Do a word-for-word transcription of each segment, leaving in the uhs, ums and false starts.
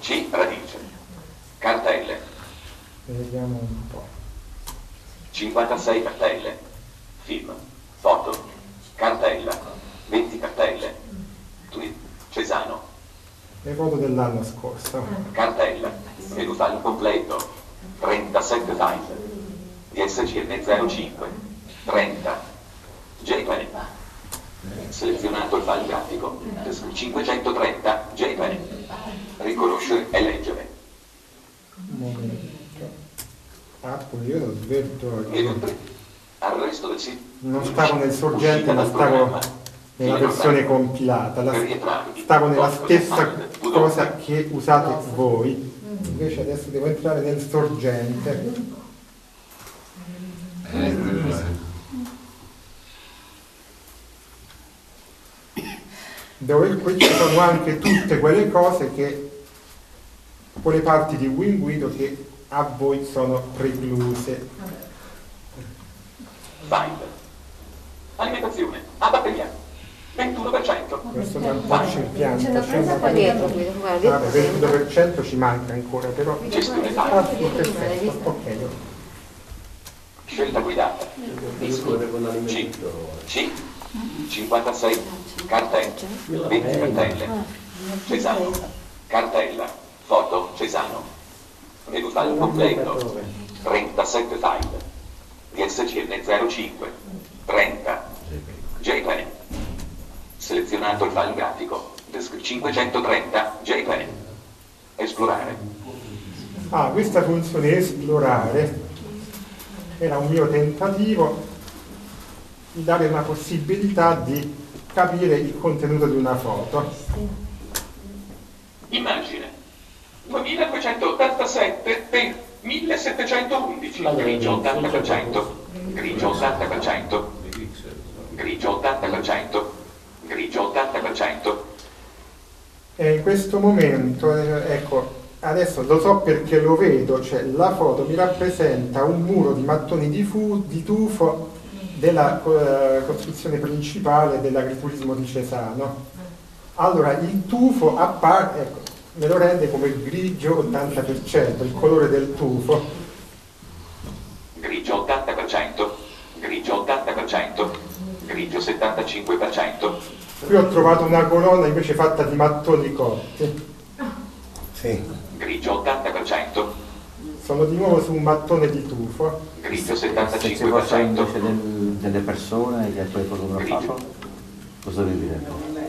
C, radice. Cartelle. Vediamo un po'. cinquantasei cartelle. Film. Foto. Cartella. venti cartelle. Tweet. Cesano. Le foto dell'anno scorso. Cartella. Menu file completo. trentasette file. D S C N zero cinque. trenta. JPEG. Selezionato il file grafico. cinquecentotrenta. JPEG. Riconoscere e leggere. Un momento. Ah, poi io l'ho svelto. Arresto del sito. Non stavo nel sorgente, ma stavo nella versione compilata. La, stavo nella stessa cosa che usate voi. Invece adesso devo entrare nel sorgente. Dove qui ci sono anche tutte quelle cose che, quelle parti di WinGuido che a voi sono precluse. File. Alimentazione. A batteria. ventuno per cento. Questo è un po' scimpiante. Ce l'ho presa qua dietro, guarda. Vabbè, ventidue per cento ci manca ancora, però. Gestione Ah, file. sì, perfetto, ok. Scelta guidata. Disco. C. C. cinquantasei. Cartelle. venti cartelle. Cesano. Cartella. Foto. Cesano. Menu file completo. trentasette file. D S C N zero cinque. trenta. JPEG. Selezionato il file grafico. cinquecentotrenta. JPEG. Esplorare. Ah, questa funzione esplorare era un mio tentativo di dare una possibilità di capire il contenuto di una foto. Immagine. duemiladuecentottantasette per millesettecentoundici. Grigio ottanta per cento. Grigio ottanta per cento. Grigio ottanta per cento. Grigio ottanta per cento. E in questo momento, eh, ecco, adesso lo so perché lo vedo, cioè la foto mi rappresenta un muro di mattoni di, fu, di tufo della eh, costruzione principale dell'agriturismo di Cesano. Allora il tufo appare, ecco, me lo rende come il grigio ottanta per cento, il colore del tufo. Grigio ottanta per cento. Grigio ottanta per cento. Grigio settantacinque per cento. Qui ho trovato una colonna invece fatta di mattoni cotti. Sì. Grigio ottanta per cento. Sono di nuovo su un mattone di tufo. Grigio Se ci settantacinque per fossero cento. invece del, delle persone che poi fotografato, cosa devi dire?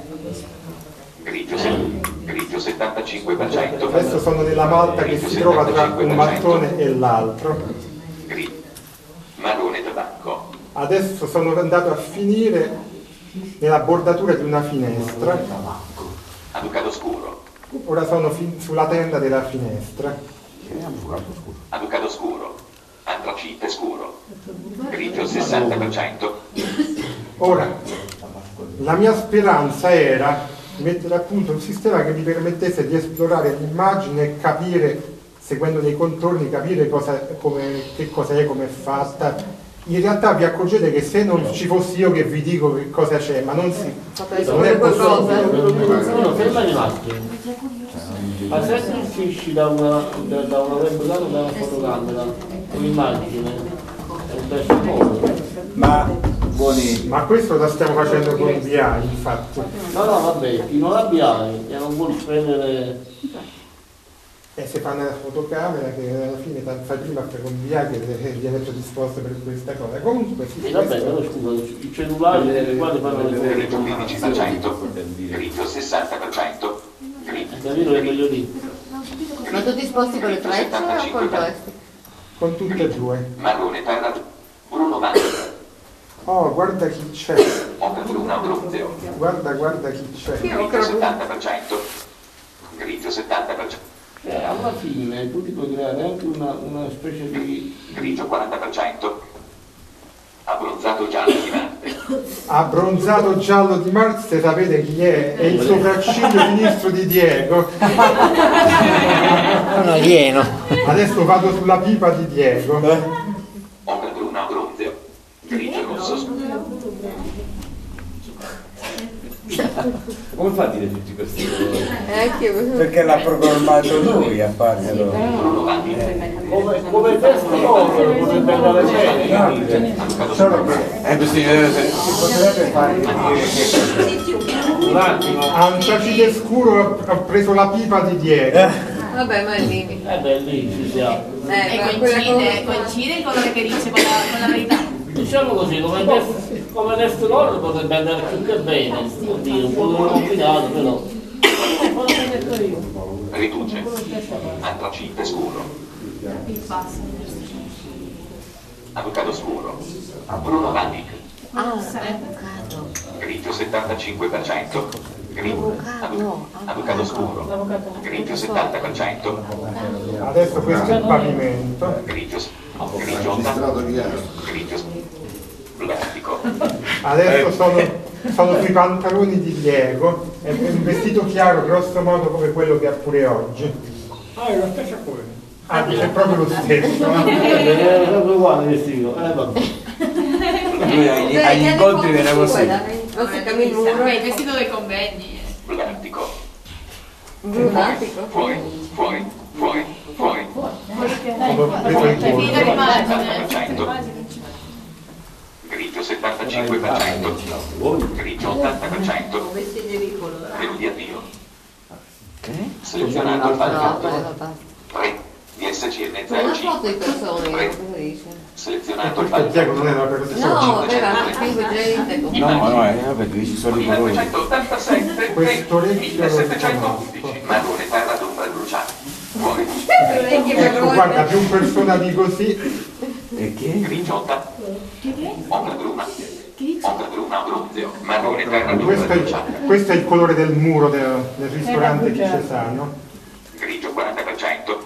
Grigio, se- grigio settantacinque per cento. Adesso sono nella malta che si trova tra un mattone e l'altro. Grigio. Marrone tabacco. Adesso sono andato a finire nella bordatura di una finestra. Aducato scuro. Ora sono fin- sulla tenda della finestra. Aducato scuro. Antracite scuro. Grigio sessanta per cento. Ora, la mia speranza era mettere a punto un sistema che mi permettesse di esplorare l'immagine e capire, seguendo dei contorni, capire cosa, come, che cosa è, come è fatta. In realtà vi accorgete che se non ci fossi io che vi dico che cosa c'è, ma non si non è possibile. Fermati un attimo. Ma se tu uscisci da una, da, da una webcam o da una fotocamera un'immagine è un testo nuovo. Ma buoni. Ma questo lo stiamo facendo con V I, infatti. No, no, vabbè, chi non abbia e non vuole spendere. E se fa una fotocamera che alla fine fai prima per con V I che viene predisposto per questa cosa. Comunque sì, E vabbè, questo- però scusa, i cellulari quali fanno le Grigio foto? quindici per cento. Grigio sessanta per cento. Grigio. Capito che voglio dire? Ma tutti esposti con le frecce o col joystick? con tutte e due. Marrone terra. Bruno Magno. Oh, guarda chi c'è. Opera Bruna Brunzio. Guarda, guarda chi c'è. Grigio settanta per cento. Grigio settanta per cento. Eh, alla fine tu ti puoi creare anche una, una specie di... Grigio quaranta per cento. Abbronzato giallo di Marte. Abbronzato giallo di Marte, sapete chi è? È il sopracciglio sinistro di Diego. Un alieno. Adesso vado sulla pipa di Diego. Opera Bruna Brunzio. Grigio rosso scuro. come fa a dire tutti questi colori? Eh, anch'io. Perché l'ha programmato lui a farglielo. Eh. Come, come testo loro potrebbe andare bene. Solo che Eh, questi, eh, si potrebbe fare dire che Un attimo. a un tracite scuro ho preso la pipa di Diego. Vabbè, ma è lì. Eh beh, lì ci siamo. Eh, E ma quella coincide, cosa- coincide il colore che dice con la, con la verità. Diciamo così, come testo, come testo loro potrebbe andare più che bene. Oddio, un po' complicato, però. Riduce. Antracite scuro. Il basso. Avocado scuro. Bruno Vannic. Ah, avocado. Grigio settantacinque per cento. Grigio. Avocado. Avocado scuro. Grigio settanta per cento. Adesso questo è il pavimento. Grigio. Grigio ottanta. Grigio. Plastico. Adesso sono, sono sui pantaloni di Diego. È un vestito chiaro, grosso modo come quello che ha pure oggi. Ah, è la stessa cosa. Ah, è proprio lo stesso. È proprio uguale il vestito. Eh, vabbè. lui agli, agli incontri viene così. Non si cammina il muro. È il vestito dei convegni. Plastico. Brunatico. Fuori. Fuori. Fuori. Fuori. Sono preso il È finita colpo. l'immagine. Grigio settantacinque per cento. Grigio ottanta per cento. Vestiti di colore. Menu di avvio. Selezionato il file No, fatto. quella è basta. tre. D S C N C'è una foto di zero cinque. persone, cosa dice? Selezionato il Questo file Diego non è una persona. No, aveva cinque gente. No, no, eh, perché ci sono i colori. millenovecentottantasette Questo e orecchio millesettecentoundici. Marrone terra d'ombra bruciata. Fuori. Ecco, guarda, più persona di così. E che? Grigio ottanta. Ombra bruna. Ombra bruna Abruzio. Marrone terra d'ombra Questo è, bruciata. questo è il colore del muro del, del ristorante Cesano. Grigio quaranta per cento.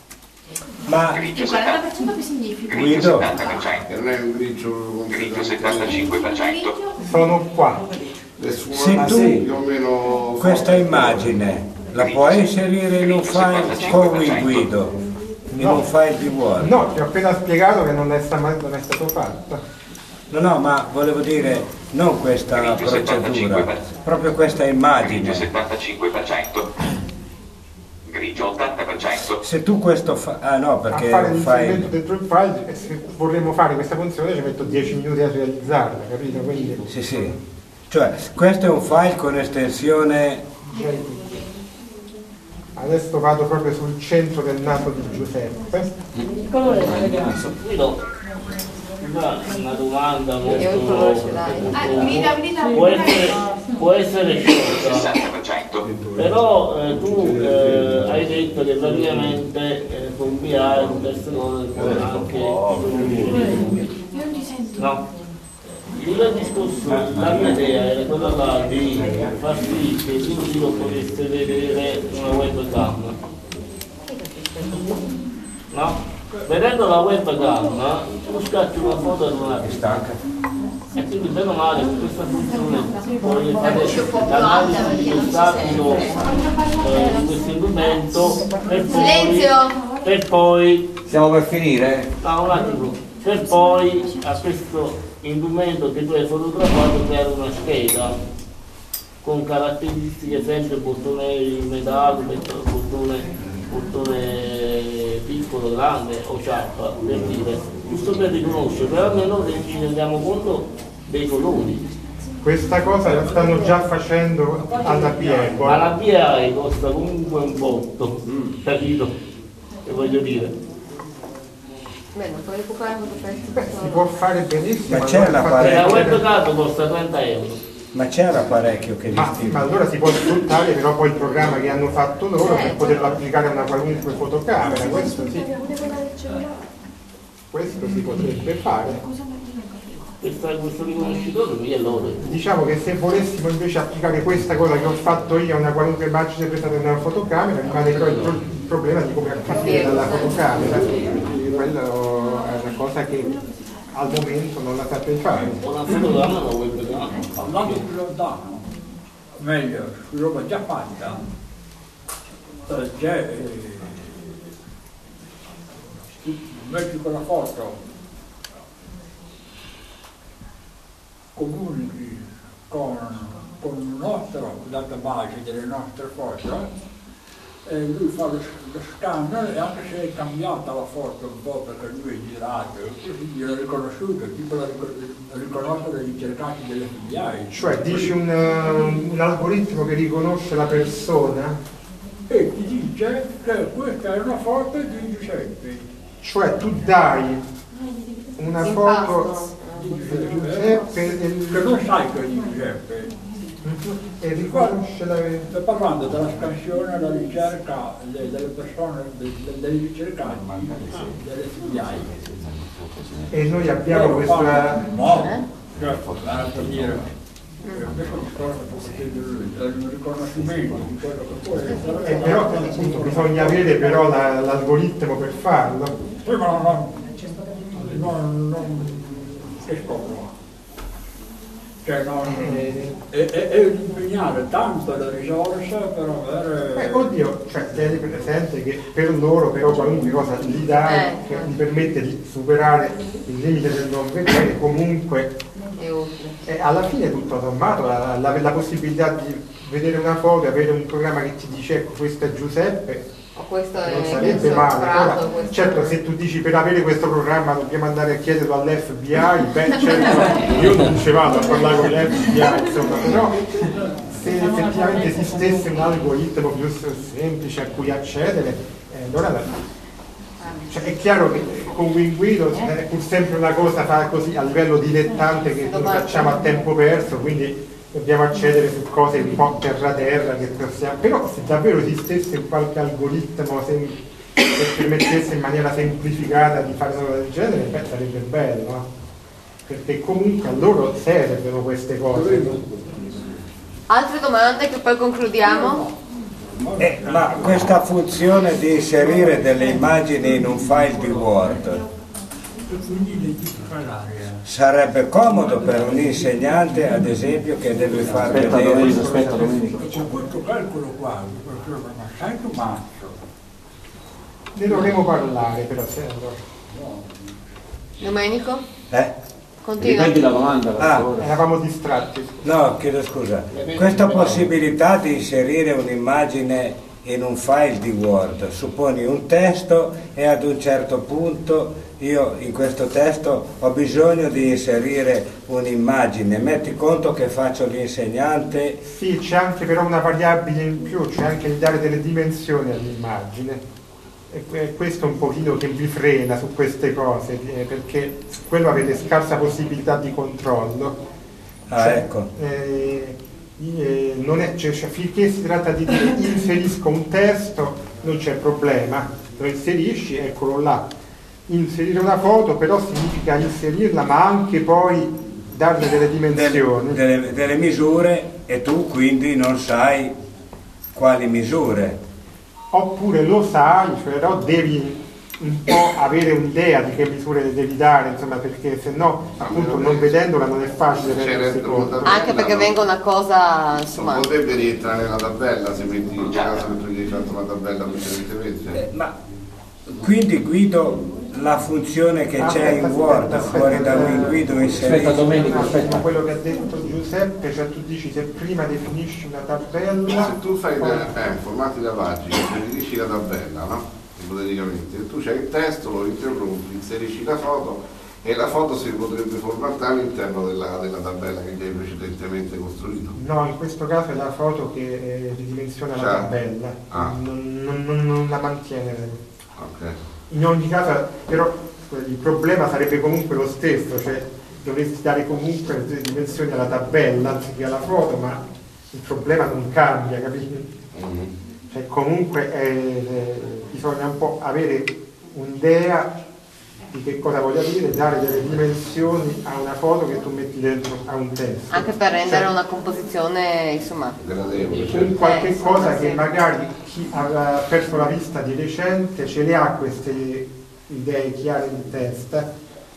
Ma Grigio Il settanta. quaranta per cento che significa? Grigio Guido. settanta per cento. Non è un grigio Grigio settantacinque per cento. Sono qua. se più tu o meno questa immagine la puoi inserire in un file con Guido, in No. un file di Word. No, ti ho appena spiegato che non è, sta- non è stato fatto. No, no, ma volevo dire non questa procedura, proprio questa Grigio immagine. settantacinque per cento. Grigio ottanta per cento. Se tu questo fa... Ah no, A perché fare è un l'inserimento file... dentro il file, e se vorremmo fare questa funzione ci metto dieci minuti a realizzarla, capito? Quindi Sì, sì. Cioè, questo è un file con estensione... adesso vado proprio sul centro del naso di Giuseppe. Guido, una una domanda molto, Io il colore ce l'hai. molto- Ah, unità, unità, può unità. essere, può essere sciolta, sessanta per cento. però eh, tu eh, hai detto che praticamente eh, con B A un test colore puoi anche Io non ti sento. no. Il discorso, la mia idea era quella là di far sì che il giro potesse vedere una webcam. No? Vedendo la webcam, tu scatti una foto ad una Stanca. e quindi bene o male con questa funzione puoi fare voce un po' più alta l'analisi perché non dello si stato sente. eh, di questo indumento per poi, Silenzio! per poi Stiamo per finire? no, un attimo, per poi a questo indumento che tu hai fotografato creare una scheda con caratteristiche sempre bottone in metallo, bottone, bottone piccolo, grande o ciappa, per dire, giusto per riconoscere, però almeno ci rendiamo conto dei colori. Questa cosa la stanno già facendo alla B I. Ma la B I costa comunque un botto, capito? Che voglio dire? Beh, non puoi recuperare questo Beh, si pezzo. può fare benissimo. Ma c'è allora la fate- E la Parecchio. webcam costa trenta euro. Ma c'era parecchio che Ma, distingue. ma allora si può sfruttare però poi il programma che hanno fatto loro per poterlo applicare a una qualunque fotocamera, questo sì. Questo si potrebbe fare. Questa- questo riconoscitore mi è loro. Diciamo che se volessimo invece applicare questa cosa che ho fatto io a una qualunque immagine presa da una fotocamera, rimane però il, pro- il problema di come acquisire dalla fotocamera. Quello è una cosa che al momento non la saprei fare. Una fotogramma una webcam. Andando più lontano, meglio, su roba già fatta, eh, c'è, eh, tu metti quella foto, comunichi con con il nostro database delle nostre foto, e lui fa lo, lo scanner e anche se è cambiata la foto un po' perché lui è girato, così gliel'ha riconosciuto, tipo la riconoscono i ricercati delle F B I. Cioè dici un, uh, un algoritmo che riconosce la persona e ti dice che questa è una foto di Giuseppe. Cioè tu dai una foto di Giuseppe e che non sai che è di Giuseppe. E riconosce la... Sto parlando della scansione e della ricerca delle persone, dei ricercati, delle F B I. E noi abbiamo questa... No, certo, per dire, questo è un riconoscimento di quello che può essere. E però appunto, bisogna avere però la, l'algoritmo per farlo. Sì, ma non... non, non che scopro. Cioè non, è, è, è impegnare tanto le risorse per avere... Eh, oddio, cioè tieni presente che per loro però qualunque cosa gli dai Eh. che gli permette di superare il limite del non vedere, comunque È utile. eh, alla fine tutto sommato la, la, la possibilità di vedere una foto, avere un programma che ti dice ecco questo è Giuseppe, O questo è non sarebbe questo male. prato, Ora, questo- certo, se tu dici per avere questo programma dobbiamo andare a chiederlo all'F B I, beh certo, io non ci vado a parlare con l'F B I, insomma, però se effettivamente esistesse un algoritmo più semplice a cui accedere, eh, allora la- cioè, è chiaro che con WinGuido è pur sempre una cosa fa così a livello dilettante che noi facciamo a tempo perso, quindi dobbiamo accedere su cose un po' terra terra che possiamo, però se davvero esistesse qualche algoritmo sem- che permettesse in maniera semplificata di fare una cosa del genere, beh, sarebbe bello, no? Perché comunque a loro servono queste cose. Altre domande che poi concludiamo? Eh, ma questa funzione di inserire delle immagini in un file di Word sarebbe comodo per un insegnante, ad esempio, che deve far Aspetta vedere... Domenico, aspetta Domenico. Con questo calcolo qua, ma sai tu mazzo? Ne dovremo parlare però sempre. Domenico? Eh? Continua. Ripeti la domanda per Ah. favore. Eravamo distratti. No, chiedo scusa. Questa possibilità di inserire un'immagine in un file di Word, supponi un testo e ad un certo punto io in questo testo ho bisogno di inserire un'immagine, metti conto che faccio l'insegnante. Sì, c'è anche però una variabile in più, c'è anche il dare delle dimensioni all'immagine. E que- questo è un pochino che vi frena su queste cose, eh, perché su quello avete scarsa possibilità di controllo. Ah, Cioè, ecco. eh, eh, non è, cioè, cioè, finché si tratta di dire inserisco un testo non c'è problema, lo inserisci, eccolo là. Inserire una foto però significa inserirla ma anche poi darle delle dimensioni. Delle, delle- delle misure e tu quindi non sai quali misure. Oppure lo sai, però devi un po' avere un'idea di che misure devi dare, insomma, perché se no, appunto, non vedendola non è facile rendersi conto. Anche perché venga una cosa, insomma... Non potrebbe rientrare nella tabella se metti in caso che tu gli hai fatto una tabella precedentemente. Eh, ma quindi Guido la funzione che Aspetta, c'è in aspetta, Word aspetta, fuori da aspetta. Guido Aspetta inserito. Domenico, Un attimo, aspetta. quello che ha detto Giuseppe, cioè tu dici se prima definisci una tabella, Se tu fai poi- eh, formati la pagina, definisci la tabella, no? Ipoteticamente, tu c'hai il testo, lo interrompi, inserisci la foto e la foto si potrebbe formattare all'interno della, della tabella che hai precedentemente costruito. no, in questo caso è la foto che eh, ridimensiona la Cioè, tabella, ah. non, non- non- non la mantiene. Ok. In ogni caso, però, il problema sarebbe comunque lo stesso, cioè dovresti dare comunque le dimensioni alla tabella anziché alla foto, ma il problema non cambia, capito? Mhm. Cioè, comunque eh, eh, bisogna un po' avere un'idea di che cosa voglia dire, dare delle dimensioni a una foto che tu metti dentro a un testo. Anche per rendere Cioè, una composizione, insomma... Gradevole, un certo. qualche Eh, cosa sì. che magari chi ha perso la vista di recente ce le ha queste idee chiare in testa,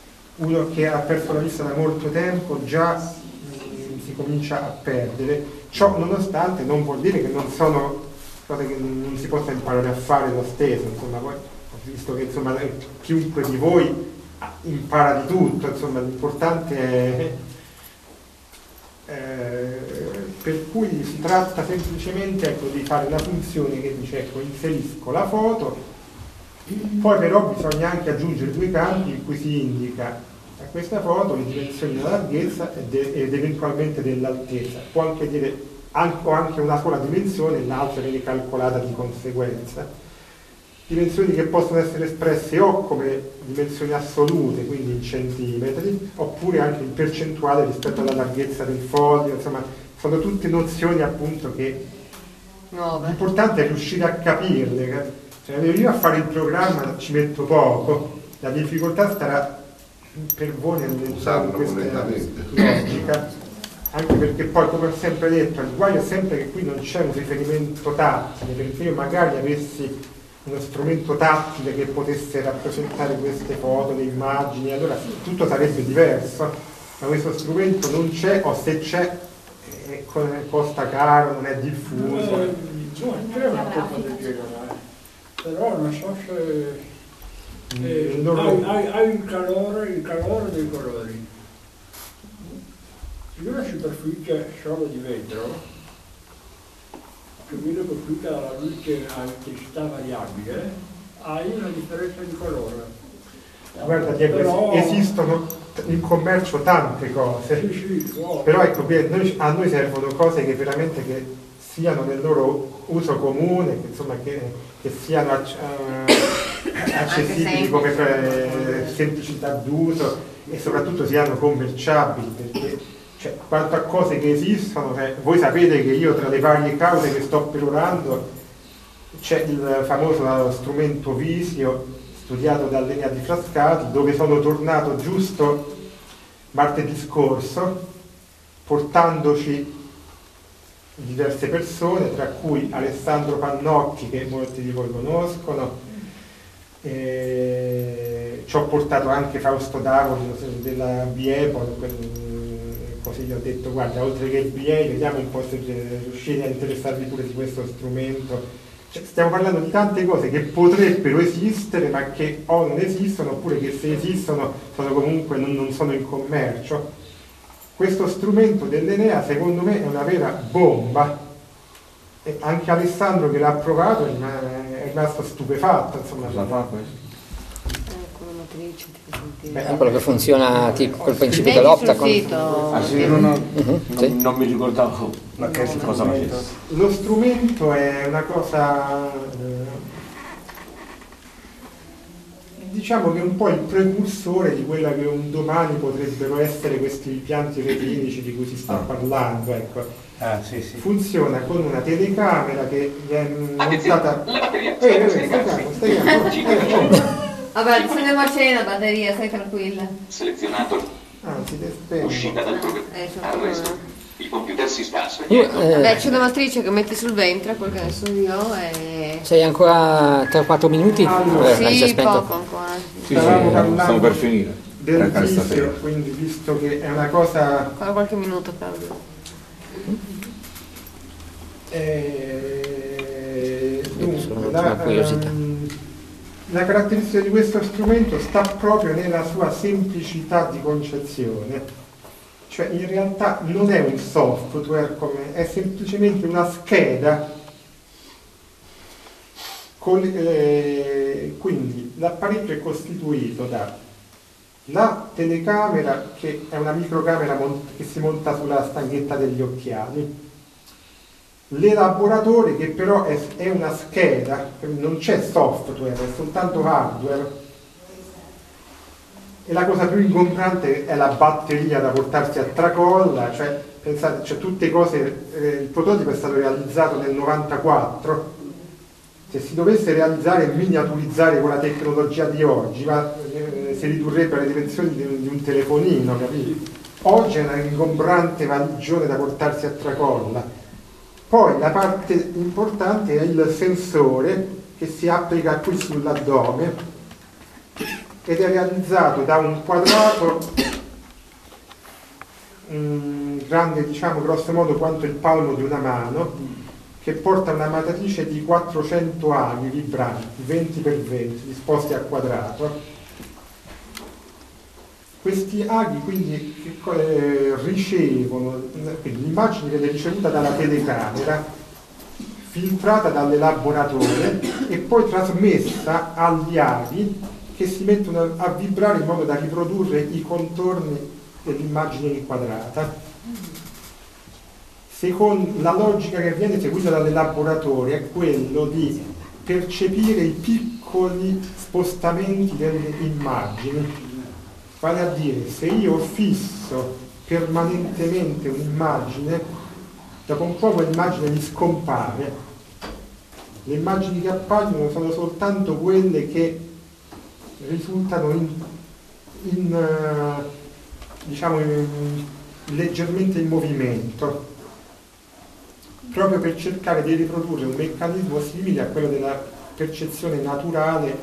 uno che ha perso la vista da molto tempo già mh, si comincia a perdere. Ciò nonostante non vuol dire che non sono cose che non si possa imparare a fare lo stesso, insomma, poi ho visto che insomma chiunque di voi impara di tutto, insomma l'importante è eh, per cui si tratta semplicemente, ecco, di fare una funzione che dice, ecco, inserisco la foto, poi però bisogna anche aggiungere due campi in cui si indica a questa foto le dimensioni della larghezza ed, ed eventualmente dell'altezza. Può anche dire anche, anche una sola dimensione e l'altra viene calcolata di conseguenza. Dimensioni che possono essere espresse o come dimensioni assolute, quindi in centimetri, oppure anche in percentuale rispetto alla larghezza del foglio. Insomma, sono tutte nozioni appunto che Nuove. l'importante è riuscire a capirle. Cioè, io a fare il programma ci metto poco, la difficoltà starà per voi nell'entrare in questa logica, anche perché poi, come ho sempre detto, il guaio è sempre che qui non c'è un riferimento tattile, perché io magari avessi uno strumento tattile che potesse rappresentare queste foto, le immagini, allora tutto sarebbe diverso, ma questo strumento non c'è, o se c'è eh, costa caro, non è diffuso. Eh, no, c'è una cosa del genere, però non so se eh, Mm, loro- hai, hai- hai il calore, il calore dei colori. Se una superficie solo di vetro che viene colpita dalla luce a intensità variabile, hai una differenza di colore. Guarda Diego, Però- esistono in commercio tante cose, Sì, sì, wow. però ecco, qui a noi, a noi servono cose che veramente che siano nel loro uso comune, che, insomma, che, che siano acc- eh, accessibili semplici. come eh, semplicità d'uso e soprattutto siano commerciabili, perché cioè, quanto a cose che esistono, cioè, voi sapete che io tra le varie cause che sto perorando c'è il famoso strumento Visio studiato da Lenia Di Frascati, dove sono tornato giusto martedì scorso portandoci diverse persone, tra cui Alessandro Pannocchi, che molti di voi conoscono, e ci ho portato anche Fausto Davoli della B E P O, così gli ho detto guarda, oltre che il B A vediamo un po' se riuscite a interessarvi pure di questo strumento. Cioè, stiamo parlando di tante cose che potrebbero esistere ma che o non esistono, oppure che se esistono sono comunque non, non sono in commercio. Questo strumento dell'Enea secondo me è una vera bomba, e anche Alessandro che l'ha provato è rimasto stupefatto, insomma. Cosa fa questo? Beh, È quello che funziona tipo col principio Vedi dell'Optacon. sul sito. Ah sì, non, ho- Mhm, non, sì. non mi ricordavo Ma che che cosa facesse. Lo strumento è una cosa, eh, diciamo che è un po' il precursore di quella che un domani potrebbero essere questi impianti retinici di cui si sta parlando. Ecco. Ah, sì, sì. Funziona con una telecamera che è Attenzione, montata... la batteria Eh, sta eh, per stai calmo, scaricarsi. stai calmo. cinque per Eh, cento. oh. Vabbè, se ne macina la batteria, stai tranquilla. Selezionato. Anzi, te spengo. Uscita dal programma. Eh, c'è un Arresto. problema. Il computer si sta Uh, spegnendo. eh, Beh, c'è una matrice che metti sul ventre, quel che ne so io, e... sei ancora tre o quattro minuti? Allora, Eh, hai già Sì, spento? poco ancora. Sì, Stavamo sì, parlando stiamo per finire. del Per questa Visio, sera. quindi visto che è una cosa... Ancora qualche minuto, Claudio. Eh, Solo dunque, un'ultima la, curiosità. ehm, la caratteristica di questo strumento sta proprio nella sua semplicità di concezione, cioè in realtà non è un software, come, è semplicemente una scheda, con, eh, quindi l'apparecchio è costituito da la telecamera, che è una microcamera mont- che si monta sulla stanghetta degli occhiali, l'elaboratore che però è, è una scheda, non c'è software, è soltanto hardware, e la cosa più ingombrante è la batteria da portarsi a tracolla, cioè pensate, cioè, tutte cose, eh, il prototipo è stato realizzato nel novantaquattro, se si dovesse realizzare e miniaturizzare con la tecnologia di oggi, ma, eh, si ridurrebbe alle dimensioni di, di un telefonino, capito? Oggi è una ingombrante valigione da portarsi a tracolla. Poi la parte importante è il sensore che si applica qui sull'addome ed è realizzato da un quadrato mh, grande, diciamo grosso modo quanto il palmo di una mano, che porta una matrice di quattrocento aghi vibranti, venti per venti, disposti a quadrato. Questi aghi quindi che co- eh, ricevono, quindi l'immagine viene ricevuta dalla telecamera, filtrata dall'elaboratore e poi trasmessa agli aghi che si mettono a vibrare in modo da riprodurre i contorni dell'immagine inquadrata. Secondo la logica che viene seguita dall'elaboratore è quello di percepire i piccoli spostamenti delle immagini. Vale a dire, se io fisso permanentemente un'immagine, dopo un po' quell'immagine mi scompare. Le immagini che appaiono sono soltanto quelle che risultano in, in, uh, diciamo in, leggermente in movimento, proprio per cercare di riprodurre un meccanismo simile a quello della percezione naturale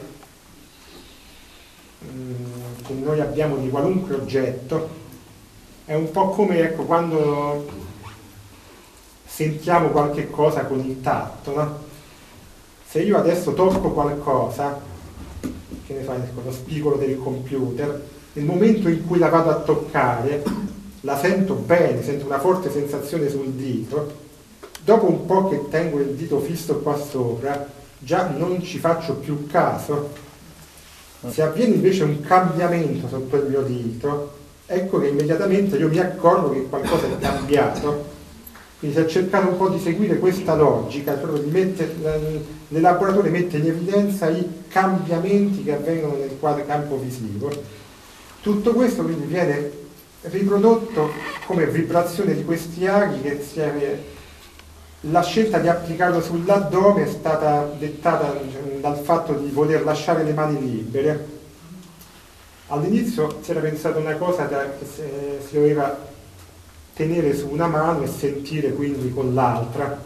mh, che noi abbiamo di qualunque oggetto. È un po' come, ecco, quando sentiamo qualche cosa con il tatto, no? Se io adesso tocco qualcosa, che ne so, lo spigolo del computer, nel momento in cui la vado a toccare, la sento bene, sento una forte sensazione sul dito. Dopo un po' che tengo il dito fisso qua sopra, già non ci faccio più caso. Se avviene invece un cambiamento sotto il mio dito, ecco che immediatamente io mi accorgo che qualcosa è cambiato. Quindi si è cercato un po' di seguire questa logica, proprio di mettere, l'elaboratore mette in evidenza i cambiamenti che avvengono nel quadro campo visivo. Tutto questo quindi viene riprodotto come vibrazione di questi aghi, che si è, la scelta di applicarlo sull'addome è stata dettata dal fatto di voler lasciare le mani libere. All'inizio si era pensato una cosa da, che si doveva tenere su una mano e sentire quindi con l'altra.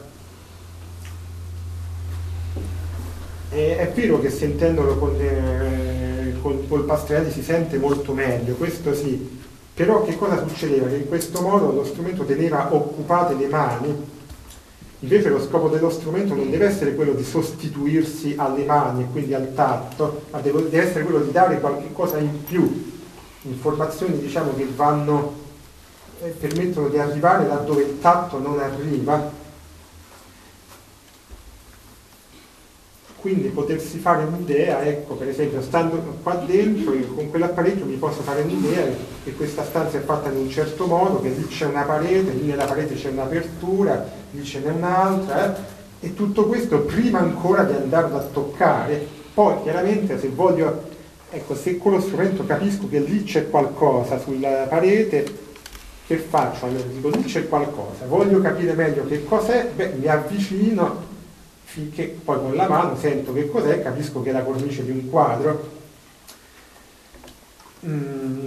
E è vero che sentendolo con, eh, con polpastrelli si sente molto meglio, questo sì, però che cosa succedeva? Che in questo modo lo strumento teneva occupate le mani. Invece lo scopo dello strumento non deve essere quello di sostituirsi alle mani e quindi al tatto, ma deve, deve essere quello di dare qualche cosa in più, informazioni, diciamo, che vanno eh, permettono di arrivare là dove il tatto non arriva. Quindi potersi fare un'idea, ecco, per esempio, stando qua dentro, io con quell'apparecchio mi posso fare un'idea che questa stanza è fatta in un certo modo, che lì c'è una parete, lì nella parete c'è un'apertura, lì ce n'è un'altra, eh? E tutto questo prima ancora di andarlo a toccare. Poi chiaramente se voglio, ecco, se con lo strumento capisco che lì c'è qualcosa sulla parete, che faccio? Allora dico, lì c'è qualcosa, voglio capire meglio che cos'è, beh, mi avvicino, finché poi con la mano sento che cos'è, capisco che è la cornice di un quadro. Mm.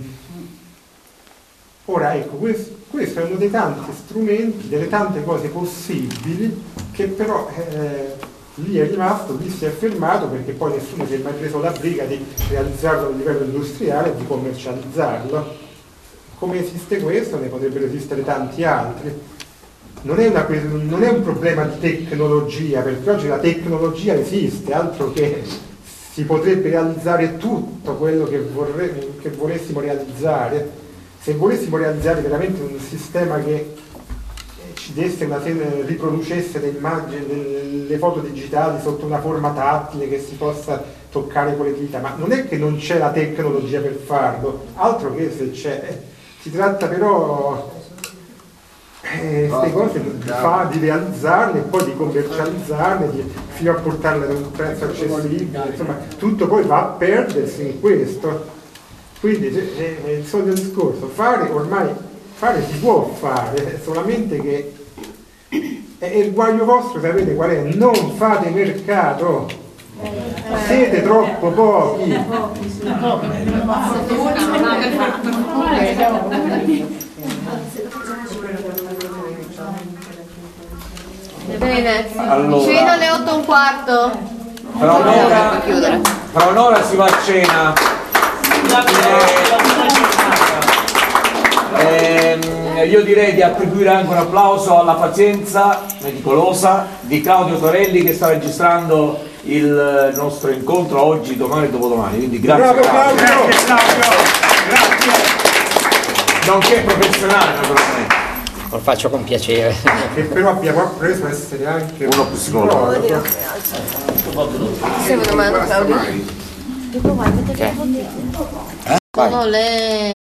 Ora ecco, questo, questo è uno dei tanti strumenti, delle tante cose possibili, che però eh, lì è rimasto, lì si è fermato, perché poi nessuno si è mai preso la briga di realizzarlo a livello industriale e di commercializzarlo. Come esiste questo, ne potrebbero esistere tanti altri. Non è, una, non è un problema di tecnologia, perché oggi la tecnologia esiste, altro che si potrebbe realizzare tutto quello che, vorre, che volessimo realizzare. Se volessimo realizzare veramente un sistema che ci desse una, riproducesse le immagini, le foto digitali sotto una forma tattile che si possa toccare con le dita, ma non è che non c'è la tecnologia per farlo, altro che se c'è. Si tratta però queste eh, cose di, fa, di realizzarle e poi di commercializzarle, di, fino a portarle ad un prezzo accessibile, insomma tutto poi va a perdersi in questo. Quindi è, è il solito discorso, fare ormai fare si può fare, solamente che è, è il guaio vostro, sapete qual è? Non fate mercato, siete troppo pochi. Bene, allora, cena alle otto e un quarto. Fra un'ora, fra un'ora si va a cena. Eh, ehm, io direi di attribuire anche un applauso alla pazienza meticolosa di Claudio Torelli, che sta registrando il nostro incontro oggi, domani e dopodomani. Quindi grazie. Bravo, Claudio. Grazie Claudio. Grazie. nonché professionale naturalmente. Lo faccio con piacere. Che però abbiamo appreso a essere anche uno psicologo. Secondo me, Claudio. Ok. No, no, lei...